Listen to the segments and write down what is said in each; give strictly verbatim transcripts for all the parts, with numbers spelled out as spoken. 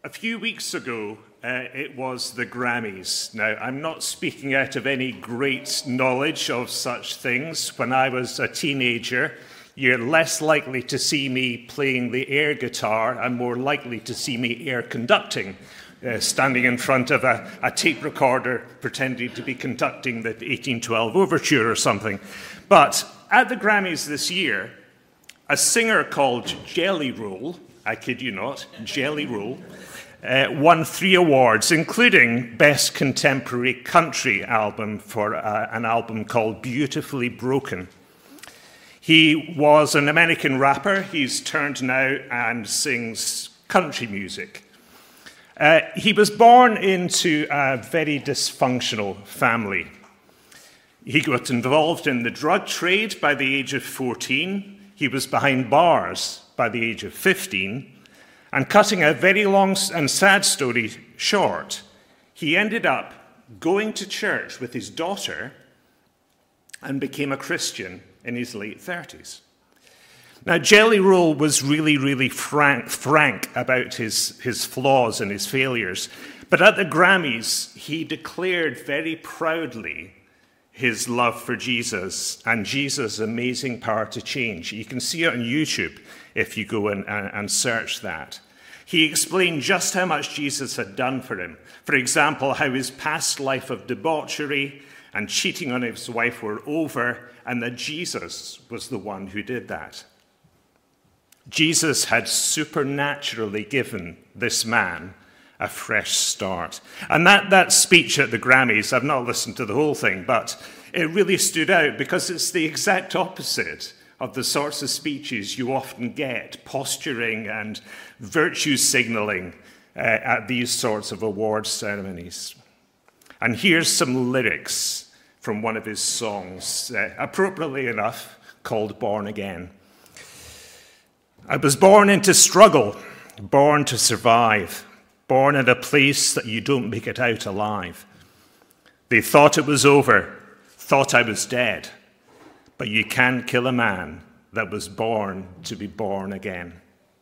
A few weeks ago, uh, it was the Grammys. Now, I'm not speaking out of any great knowledge of such things. When I was a teenager, you're less likely to see me playing the air guitar and more likely to see me air conducting, uh, standing in front of a, a tape recorder pretending to be conducting the eighteen twelve Overture or something. But at the Grammys this year, a singer called Jelly Roll, I kid you not, Jelly Roll, uh, won three awards, including Best Contemporary Country Album for uh, an album called Beautifully Broken. He was an American rapper. He's turned now and sings country music. Uh, he was born into a very dysfunctional family. He got involved in the drug trade by the age of fourteen. He was behind bars by the age of fifteen. And cutting a very long and sad story short, he ended up going to church with his daughter and became a Christian in his late thirties. Now, Jelly Roll was really, really frank, frank about his, his flaws and his failures. But at the Grammys, he declared very proudly his love for Jesus and Jesus' amazing power to change. You can see it on YouTube if you go and, and search that. He explained just how much Jesus had done for him. For example, how his past life of debauchery and cheating on his wife were over, and that Jesus was the one who did that. Jesus had supernaturally given this man a fresh start. And that, that speech at the Grammys, I've not listened to the whole thing, but it really stood out because it's the exact opposite of the sorts of speeches you often get, posturing and virtue signaling uh, at these sorts of awards ceremonies. And here's some lyrics from one of his songs, uh, appropriately enough, called Born Again. I was born into struggle, born to survive, born in a place that you don't make it out alive. They thought it was over, thought I was dead, but you can kill a man that was born to be born again.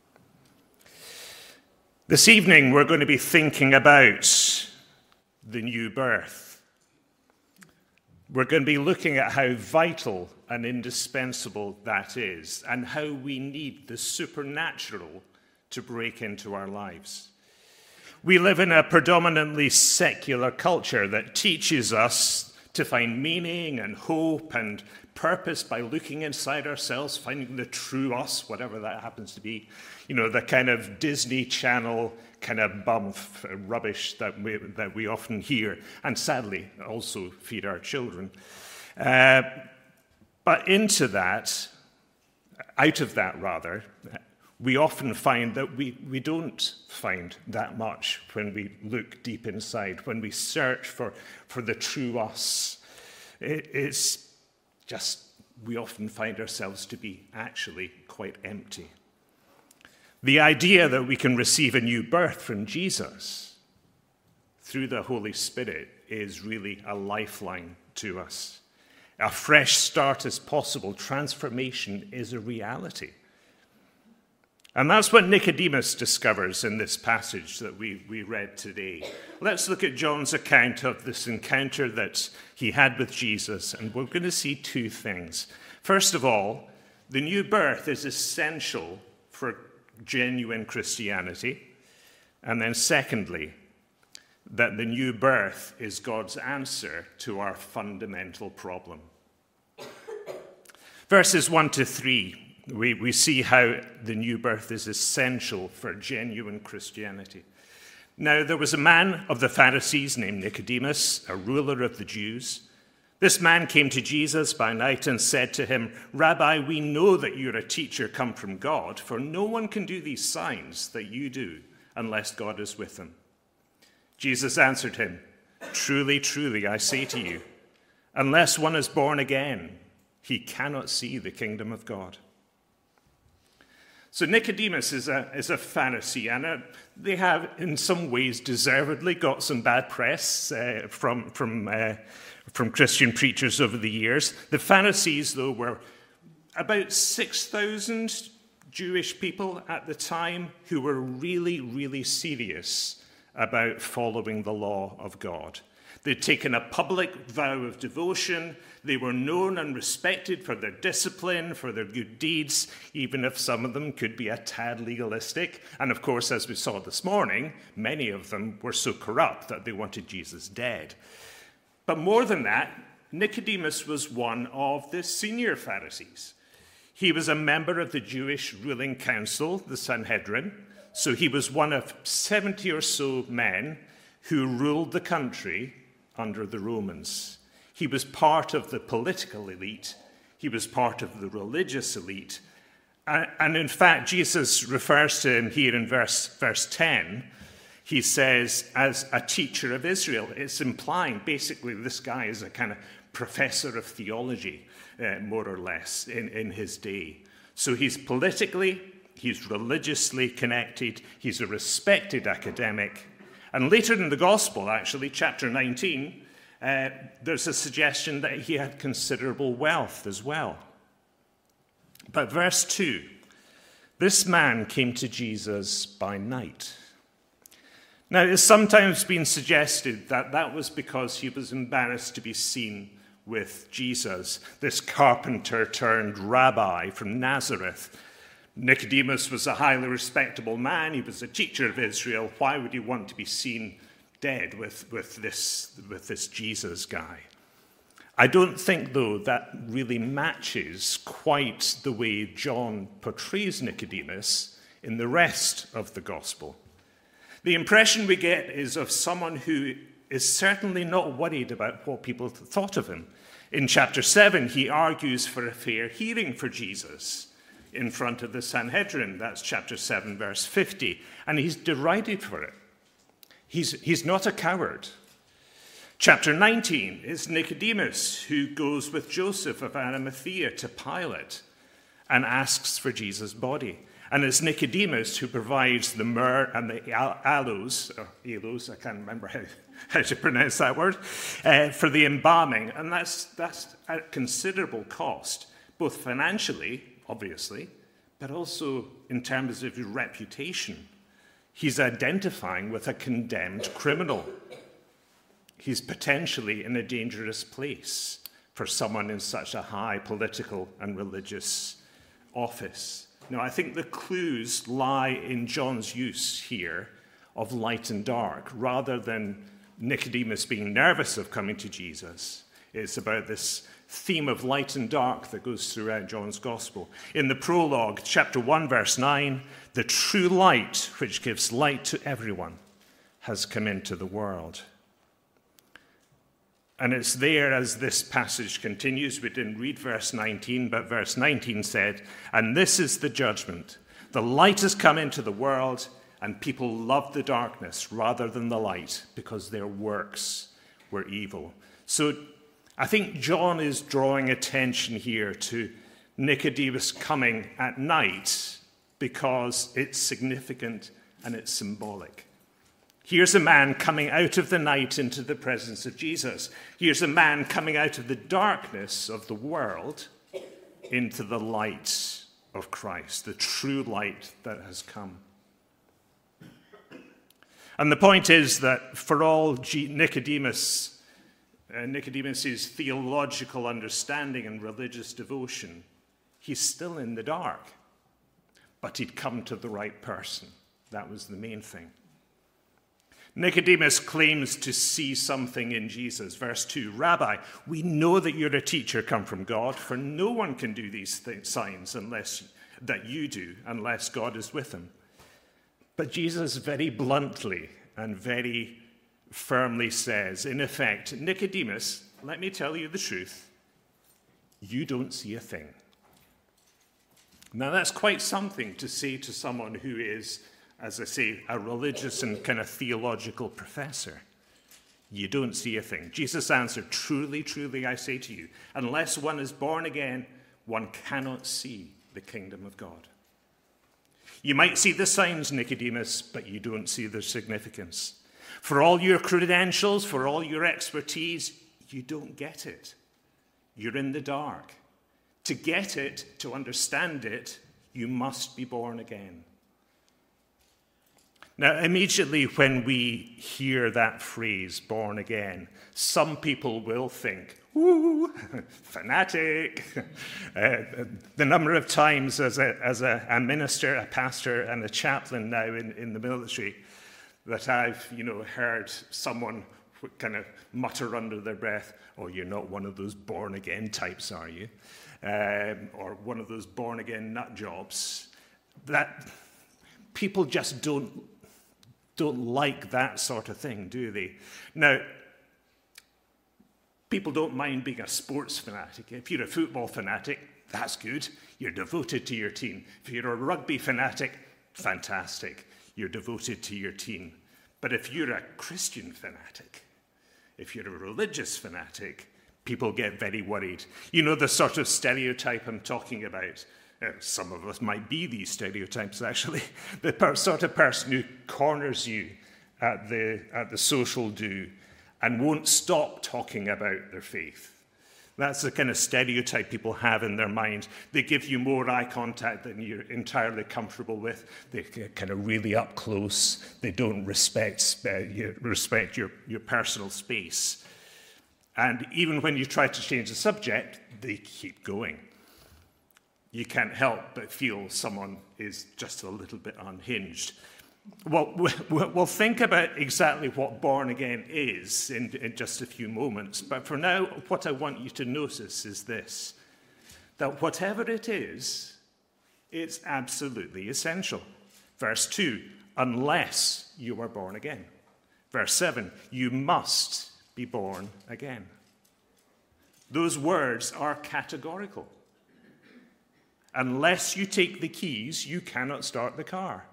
This evening, we're going to be thinking about the new birth. We're going to be looking at how vital and indispensable that is, and how we need the supernatural to break into our lives. We live in a predominantly secular culture that teaches us to find meaning and hope and purpose by looking inside ourselves, finding the true us, whatever that happens to be. You know, the kind of Disney Channel kind of bum rubbish that we, that we often hear, and sadly also feed our children. Uh, but into that, out of that rather, we often find that we, we don't find that much when we look deep inside, when we search for, for the true us. It, it's just, we often find ourselves to be actually quite empty. The idea that we can receive a new birth from Jesus through the Holy Spirit is really a lifeline to us. A fresh start is possible. Transformation is a reality. And that's what Nicodemus discovers in this passage that we, we read today. Let's look at John's account of this encounter that he had with Jesus, and we're going to see two things. First of all, the new birth is essential for genuine Christianity. And then secondly, that the new birth is God's answer to our fundamental problem. Verses one to three. We, we see how the new birth is essential for genuine Christianity. Now, there was a man of the Pharisees named Nicodemus, a ruler of the Jews. This man came to Jesus by night and said to him, "Rabbi, we know that you're a teacher come from God, for no one can do these signs that you do unless God is with him." Jesus answered him, "Truly, truly, I say to you, unless one is born again, he cannot see the kingdom of God." So Nicodemus is a, is a Pharisee, and uh, they have, in some ways, deservedly got some bad press uh, from, from, uh, from Christian preachers over the years. The Pharisees, though, were about six thousand Jewish people at the time who were really, really serious about following the law of God. They'd taken a public vow of devotion. They were known and respected for their discipline, for their good deeds, even if some of them could be a tad legalistic. And of course, as we saw this morning, many of them were so corrupt that they wanted Jesus dead. But more than that, Nicodemus was one of the senior Pharisees. He was a member of the Jewish ruling council, the Sanhedrin. So he was one of seventy or so men who ruled the country under the Romans. He was part of the political elite. He was part of the religious elite. And in fact, Jesus refers to him here in verse, verse ten. He says, as a teacher of Israel. It's implying basically this guy is a kind of professor of theology, uh, more or less, in, in his day. So he's politically, he's religiously connected, he's a respected academic. And later in the Gospel, actually, chapter nineteen, uh, there's a suggestion that he had considerable wealth as well. But verse two, this man came to Jesus by night. Now, it's sometimes been suggested that that was because he was embarrassed to be seen with Jesus, this carpenter turned rabbi from Nazareth. Nicodemus was a highly respectable man. He was a teacher of Israel. Why would he want to be seen dead with, with, this, with this Jesus guy? I don't think, though, that really matches quite the way John portrays Nicodemus in the rest of the gospel. The impression we get is of someone who is certainly not worried about what people thought of him. In chapter seven, he argues for a fair hearing for Jesus in front of the Sanhedrin. That's chapter seven, verse fifty. And he's derided for it. He's, he's not a coward. Chapter nineteen is Nicodemus, who goes with Joseph of Arimathea to Pilate and asks for Jesus' body. And it's Nicodemus who provides the myrrh and the aloes, or aloes, I can't remember how, how to pronounce that word, uh, for the embalming. And that's, that's at considerable cost, both financially, obviously, but also in terms of his reputation. He's identifying with a condemned criminal. He's potentially in a dangerous place for someone in such a high political and religious office. Now, I think the clues lie in John's use here of light and dark, rather than Nicodemus being nervous of coming to Jesus. It's about this theme of light and dark that goes throughout John's gospel. In the prologue, chapter one, verse nine, the true light, which gives light to everyone, has come into the world. And it's there as this passage continues. We didn't read verse nineteen, but verse nineteen said, and this is the judgment. The light has come into the world, and people loved the darkness rather than the light because their works were evil. So I think John is drawing attention here to Nicodemus coming at night because it's significant and it's symbolic. Here's a man coming out of the night into the presence of Jesus. Here's a man coming out of the darkness of the world into the light of Christ, the true light that has come. And the point is that for all Nicodemus, uh, Nicodemus's theological understanding and religious devotion, he's still in the dark. But he'd come to the right person. That was the main thing. Nicodemus claims to see something in Jesus. Verse two, Rabbi, we know that you're a teacher come from God, for no one can do these th- signs unless that you do, unless God is with him. But Jesus very bluntly and very firmly says, in effect, Nicodemus, let me tell you the truth, you don't see a thing. Now that's quite something to say to someone who is, as I say, a religious and kind of theological professor. You don't see a thing. Jesus answered, truly, truly, I say to you, unless one is born again, one cannot see the kingdom of God. You might see the signs, Nicodemus, but you don't see their significance. For all your credentials, for all your expertise, you don't get it. You're in the dark. To get it, to understand it, You must be born again. Now, immediately when we hear that phrase, born again, some people will think, woo, fanatic. Uh, the number of times as a, as a, a minister, a pastor, and a chaplain now in, in the military that I've, you know, heard someone kind of mutter under their breath, oh, you're not one of those born-again types, are you? Um, or one of those born-again nut jobs. That people just don't don't like that sort of thing, do they? Now, people don't mind being a sports fanatic. If you're a football fanatic, that's good. You're devoted to your team. If you're a rugby fanatic, fantastic. You're devoted to your team. But if you're a Christian fanatic, if you're a religious fanatic, people get very worried. You know the sort of stereotype I'm talking about? Uh, some of us might be these stereotypes, actually. The per- sort of person who corners you at the, at the social do and won't stop talking about their faith. That's the kind of stereotype people have in their mind. They give you more eye contact than you're entirely comfortable with. They're kind of really up close. They don't respect, uh, you respect your, your personal space. And even when you try to change the subject, they keep going. You can't help but feel someone is just a little bit unhinged. Well, we'll think about exactly what born again is in, in just a few moments. But for now, what I want you to notice is this, that whatever it is, it's absolutely essential. Verse two, unless you are born again. Verse seven, you must be born again. Those words are categorical. Unless you take the keys, you cannot start the car.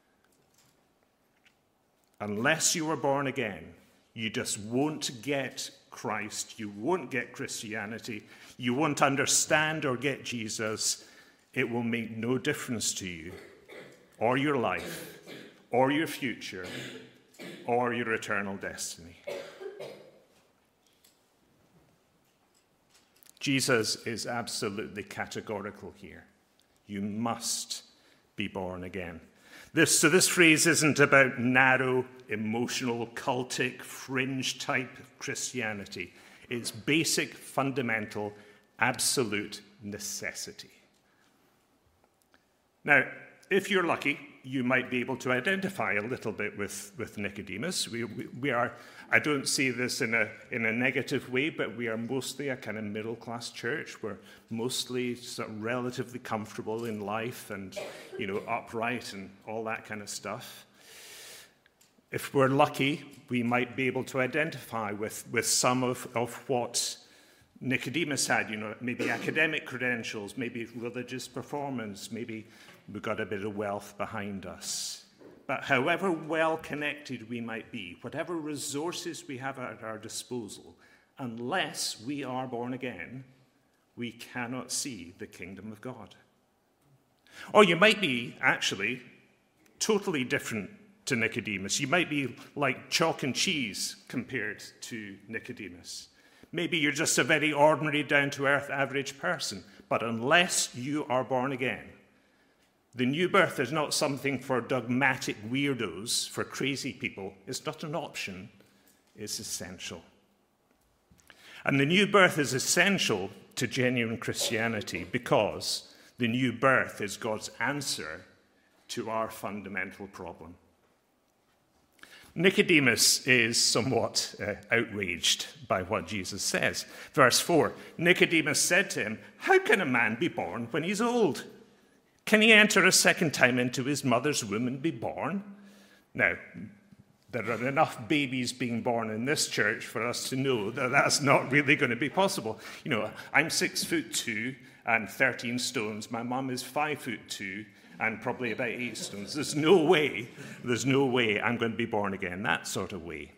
Unless you are born again, you just won't get Christ. You won't get Christianity. You won't understand or get Jesus. It will make no difference to you, or your life, or your future, or your eternal destiny. Jesus is absolutely categorical here. You must be born again. This, so this phrase isn't about narrow, emotional, cultic, fringe type of Christianity. It's basic, fundamental, absolute necessity. Now, if you're lucky, you might be able to identify a little bit with, with Nicodemus. We, we, we are, I don't see this in a, in a negative way, but we are mostly a kind of middle-class church. We're mostly sort of relatively comfortable in life and, you know, upright and all that kind of stuff. If we're lucky, we might be able to identify with, with some of, of what Nicodemus had, you know, maybe academic credentials, maybe religious performance, maybe we've got a bit of wealth behind us. But however well-connected we might be, whatever resources we have at our disposal, unless we are born again, we cannot see the kingdom of God. Or you might be, actually, totally different to Nicodemus. You might be like chalk and cheese compared to Nicodemus. Maybe you're just a very ordinary, down-to-earth, average person. But unless you are born again, the new birth is not something for dogmatic weirdos, for crazy people. It's not an option. It's essential. And the new birth is essential to genuine Christianity because the new birth is God's answer to our fundamental problem. Nicodemus is somewhat uh, outraged by what Jesus says. Verse four, Nicodemus said to him, "How can a man be born when he's old? Can he enter a second time into his mother's womb and be born?" Now, there are enough babies being born in this church for us to know that that's not really going to be possible. You know, I'm six foot two and thirteen stones. My mum is five foot two and probably about eight stones. There's no way, there's no way I'm going to be born again, that sort of way.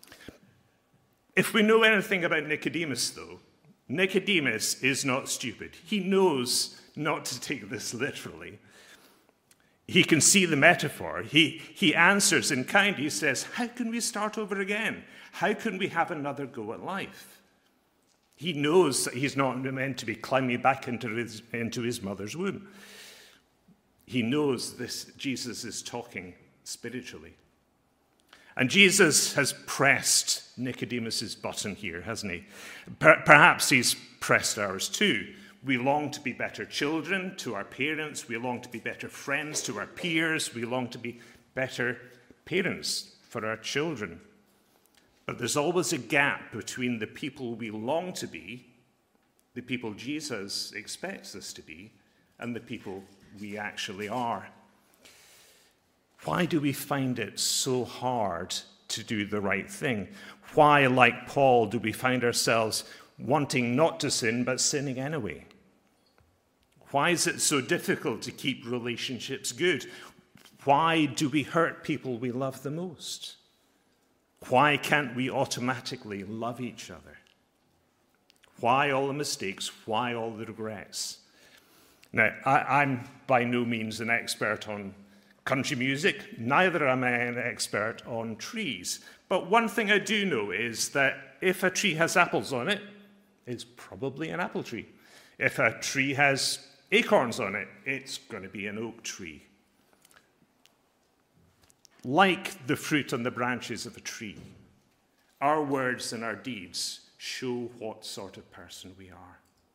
If we know anything about Nicodemus, though, Nicodemus is not stupid. He knows not to take this literally. He can see the metaphor. He, he answers in kind. He says, how can we start over again? How can we have another go at life? He knows that he's not meant to be climbing back into his, into his mother's womb. He knows this. Jesus is talking spiritually. And Jesus has pressed Nicodemus's button here, hasn't he? Per- perhaps he's pressed ours too. We long to be better children to our parents. We long to be better friends to our peers. We long to be better parents for our children. But there's always a gap between the people we long to be, the people Jesus expects us to be, and the people we actually are. Why do we find it so hard to do the right thing? Why, like Paul, do we find ourselves wanting not to sin but sinning anyway? Why is it so difficult to keep relationships good? Why do we hurt people we love the most? Why can't we automatically love each other? Why all the mistakes? Why all the regrets? Now, I, I'm by no means an expert on country music. Neither am I an expert on trees. But one thing I do know is that if a tree has apples on it, it's probably an apple tree. If a tree has acorns on it, it's going to be an oak tree. Like the fruit on the branches of a tree, our words and our deeds show what sort of person we are.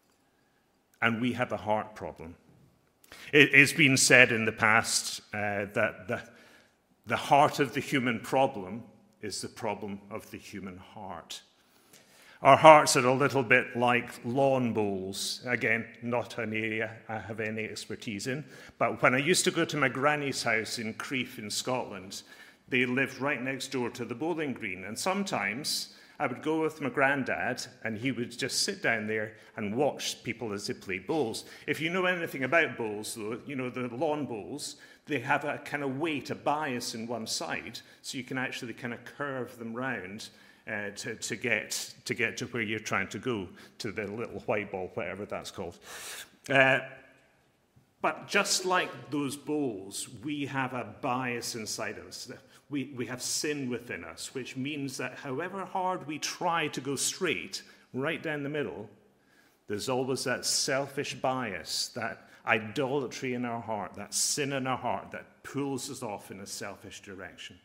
And we have a heart problem. It has been said in the past uh, that the, the heart of the human problem is the problem of the human heart. Our hearts are a little bit like lawn bowls. Again, not an area I have any expertise in. But when I used to go to my granny's house in Crieff in Scotland, they lived right next door to the bowling green. And sometimes I would go with my granddad, and he would just sit down there and watch people as they played bowls. If you know anything about bowls, though, you know the lawn bowls, they have a kind of weight, a bias in one side, so you can actually kind of curve them round uh, to, to, get, to get to where you're trying to go, to the little white ball, whatever that's called. Uh, but just like those bowls, we have a bias inside us. We, we have sin within us, which means that however hard we try to go straight, right down the middle, there's always that selfish bias, that idolatry in our heart, that sin in our heart that pulls us off in a selfish direction.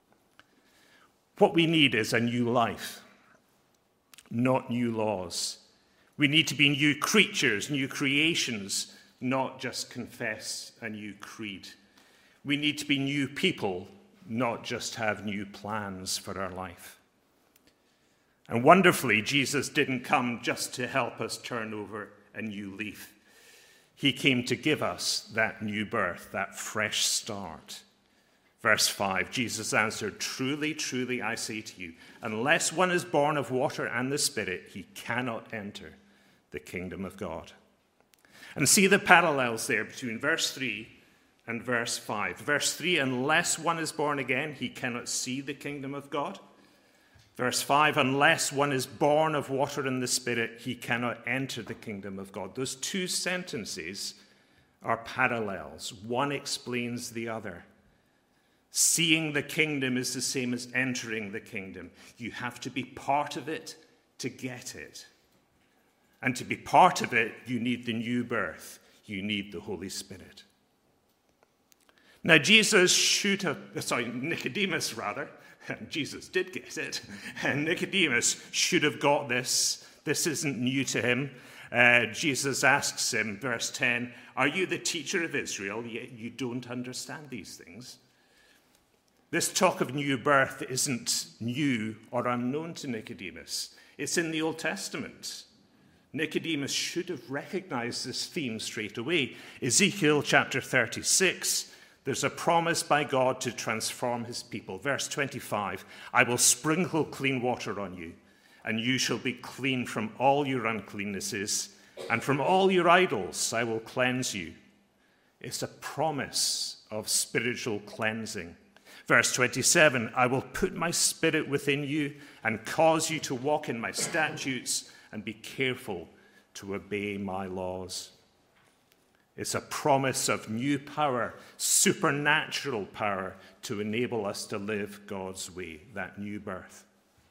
What we need is a new life, not new laws. We need to be new creatures, new creations, not just confess a new creed. We need to be new people, not just have new plans for our life. And wonderfully, Jesus didn't come just to help us turn over a new leaf. He came to give us that new birth, that fresh start. Verse five, Jesus answered, "Truly, truly, I say to you, unless one is born of water and the Spirit, he cannot enter the kingdom of God." And see the parallels there between verse three and verse five. Verse three, unless one is born again, he cannot see the kingdom of God. Verse five, unless one is born of water and the Spirit, he cannot enter the kingdom of God. Those two sentences are parallels. One explains the other. Seeing the kingdom is the same as entering the kingdom. You have to be part of it to get it. And to be part of it, you need the new birth. You need the Holy Spirit. Now, Jesus should have, sorry, Nicodemus rather, Jesus did get it, and Nicodemus should have got this. This isn't new to him. Uh, Jesus asks him, verse ten, "Are you the teacher of Israel, yet you don't understand these things?" This talk of new birth isn't new or unknown to Nicodemus. It's in the Old Testament. Nicodemus should have recognized this theme straight away. Ezekiel chapter thirty-six, there's a promise by God to transform his people. Verse twenty-five, "I will sprinkle clean water on you, and you shall be clean from all your uncleannesses, and from all your idols I will cleanse you." It's a promise of spiritual cleansing. Verse twenty-seven, "I will put my spirit within you and cause you to walk in my statutes and be careful to obey my laws." It's a promise of new power, supernatural power to enable us to live God's way, that new birth.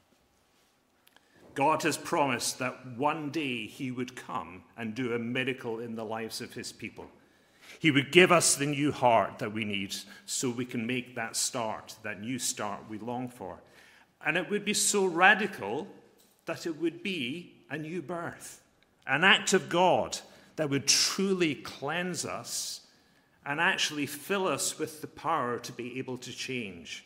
God has promised that one day he would come and do a miracle in the lives of his people. He would give us the new heart that we need so we can make that start, that new start we long for. And it would be so radical that it would be a new birth, an act of God that would truly cleanse us and actually fill us with the power to be able to change.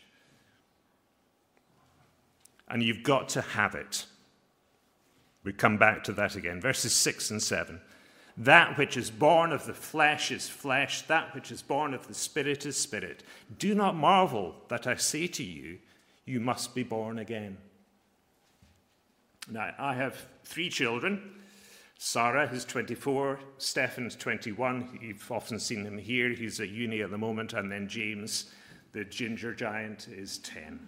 And you've got to have it. We come back to that again. Verses six and seven. That which is born of the flesh is flesh. That which is born of the Spirit is spirit. Do not marvel that I say to you, you must be born again. Now, I have three children. Sarah is twenty-four. Stefan's twenty-one. You've often seen him here. He's at uni at the moment. And then James, the ginger giant, is ten.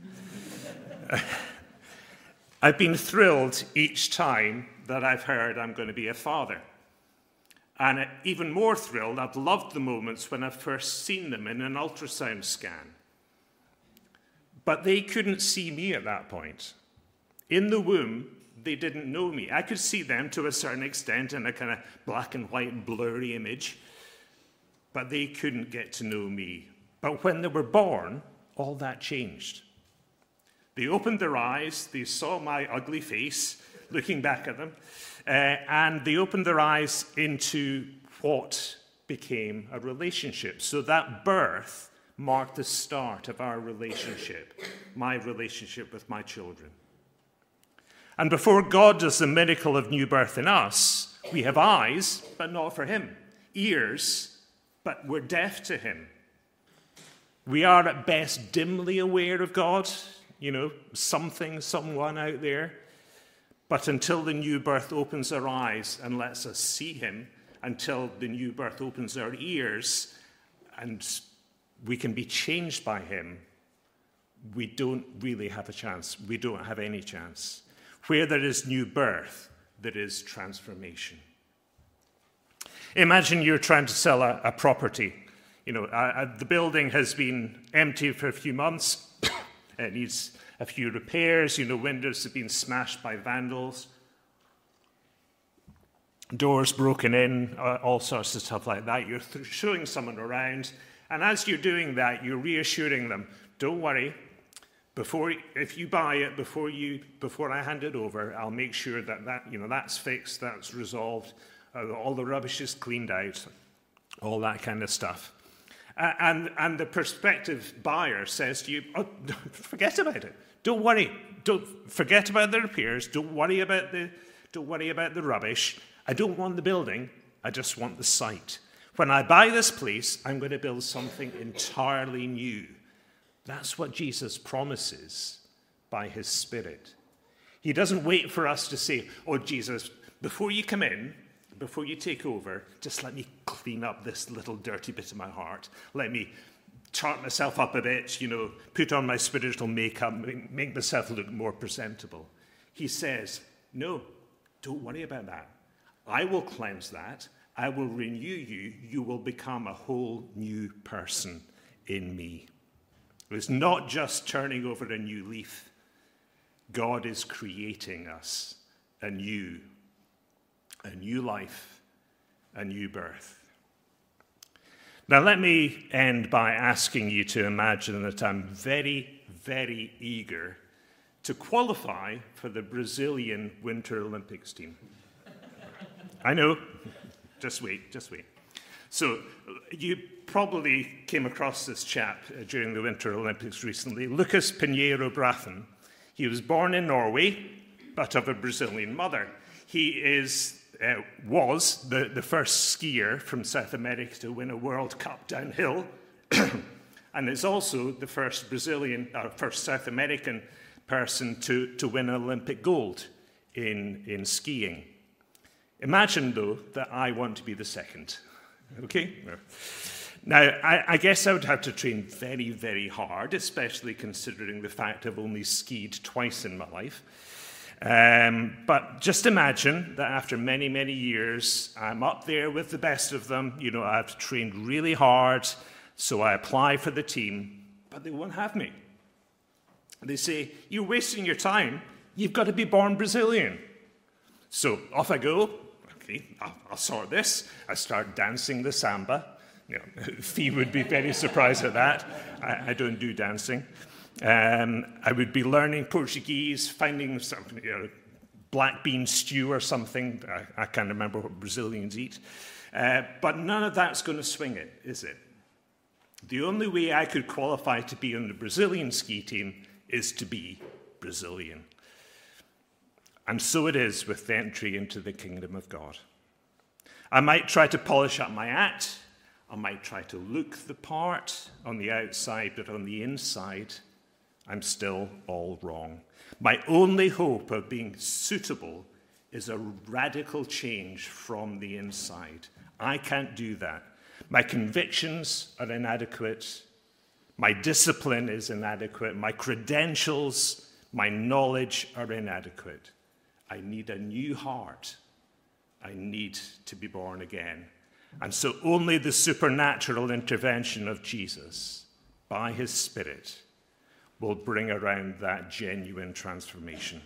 I've been thrilled each time that I've heard I'm going to be a father. And even more thrilled, I've loved the moments when I've first seen them in an ultrasound scan. But they couldn't see me at that point. In the womb, they didn't know me. I could see them to a certain extent in a kind of black and white blurry image, but they couldn't get to know me. But when they were born, all that changed. They opened their eyes, they saw my ugly face looking back at them, uh, and they opened their eyes into what became a relationship. So that birth marked the start of our relationship, my relationship with my children. And before God does the miracle of new birth in us, we have eyes, but not for him, ears, but we're deaf to him. We are at best dimly aware of God, you know, something, someone out there. But until the new birth opens our eyes and lets us see him, until the new birth opens our ears and we can be changed by him, we don't really have a chance. We don't have any chance. Where there is new birth, there is transformation. Imagine you're trying to sell a, a property. You know, uh, the building has been empty for a few months. It needs a few repairs. You know, windows have been smashed by vandals. Doors broken in, uh, all sorts of stuff like that. You're th- showing someone around. And as you're doing that, you're reassuring them, don't worry. Before, if you buy it, before, you, before I hand it over, I'll make sure that, that you know, that's fixed, that's resolved, uh, all the rubbish is cleaned out, all that kind of stuff. Uh, and, and the prospective buyer says to you, oh, forget about it. Don't worry. Don't forget about the repairs. Don't worry about the, don't worry about the rubbish. I don't want the building. I just want the site. When I buy this place, I'm going to build something entirely new. That's what Jesus promises by his Spirit. He doesn't wait for us to say, oh, Jesus, before you come in, before you take over, just let me clean up this little dirty bit of my heart. Let me chart myself up a bit, you know, put on my spiritual makeup, make myself look more presentable. He says, no, don't worry about that. I will cleanse that. I will renew you. You will become a whole new person in me. It's not just turning over a new leaf. God is creating us anew. A new life, a new birth. Now, let me end by asking you to imagine that I'm very, very eager to qualify for the Brazilian Winter Olympics team. I know. Just wait, just wait. So, you probably came across this chap during the Winter Olympics recently, Lucas Pinheiro Braathen. He was born in Norway, but of a Brazilian mother. He is Uh, was the, the first skier from South America to win a World Cup downhill, and is also the first Brazilian, or first South American person to, to win Olympic gold in, in skiing. Imagine, though, that I want to be the second. Okay? Now, I, I guess I would have to train very, very hard, especially considering the fact I've only skied twice in my life. Um, but just imagine that after many, many years, I'm up there with the best of them. You know, I've trained really hard, so I apply for the team, but they won't have me. They say, you're wasting your time. You've got to be born Brazilian. So off I go. Okay, I'll, I'll sort this. I start dancing the samba. You know, Fee would be very surprised at that. I, I don't do dancing. Um, I would be learning Portuguese, finding something, you know, black bean stew or something. I, I can't remember what Brazilians eat. Uh, but none of that's going to swing it, is it? The only way I could qualify to be on the Brazilian ski team is to be Brazilian. And so it is with the entry into the kingdom of God. I might try to polish up my act. I might try to look the part on the outside, but on the inside, I'm still all wrong. My only hope of being suitable is a radical change from the inside. I can't do that. My convictions are inadequate. My discipline is inadequate. My credentials, my knowledge are inadequate. I need a new heart. I need to be born again. And so only the supernatural intervention of Jesus, by his Spirit, will bring around that genuine transformation.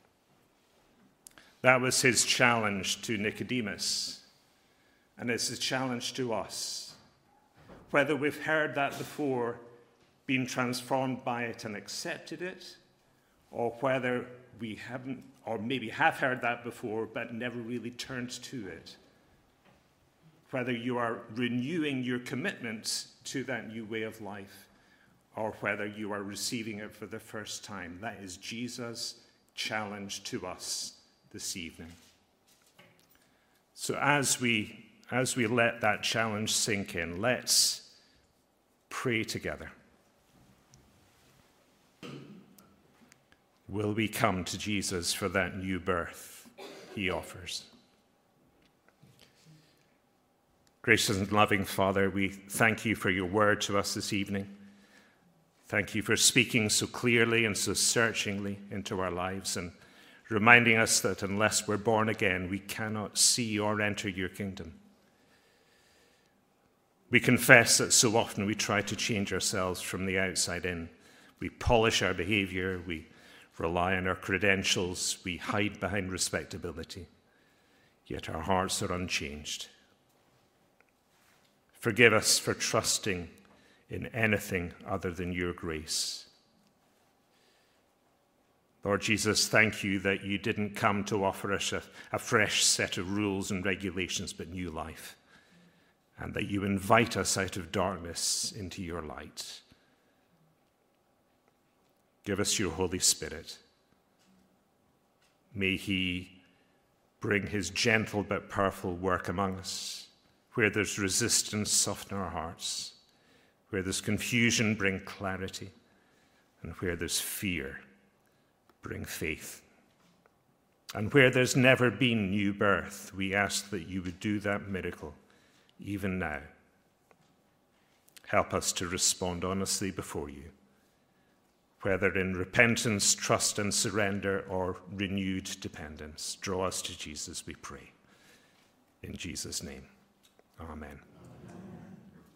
That was his challenge to Nicodemus, and it's a challenge to us. Whether we've heard that before, been transformed by it and accepted it, or whether we haven't, or maybe have heard that before but never really turned to it. Whether you are renewing your commitment to that new way of life, or whether you are receiving it for the first time. That is Jesus' challenge to us this evening. So as we, as we let that challenge sink in, let's pray together. Will we come to Jesus for that new birth he offers? Gracious and loving Father, we thank you for your word to us this evening. Thank you for speaking so clearly and so searchingly into our lives and reminding us that unless we're born again, we cannot see or enter your kingdom. We confess that so often we try to change ourselves from the outside in. We polish our behavior, we rely on our credentials, we hide behind respectability, yet our hearts are unchanged. Forgive us for trusting in anything other than your grace. Lord Jesus, thank you that you didn't come to offer us a, a fresh set of rules and regulations, but new life, and that you invite us out of darkness into your light. Give us your Holy Spirit. May he bring his gentle but powerful work among us. Where there's resistance, soften our hearts. Where there's confusion, bring clarity. And where there's fear, bring faith. And where there's never been new birth, we ask that you would do that miracle even now. Help us to respond honestly before you, whether in repentance, trust and surrender, or renewed dependence. Draw us to Jesus, we pray. In Jesus' name, amen.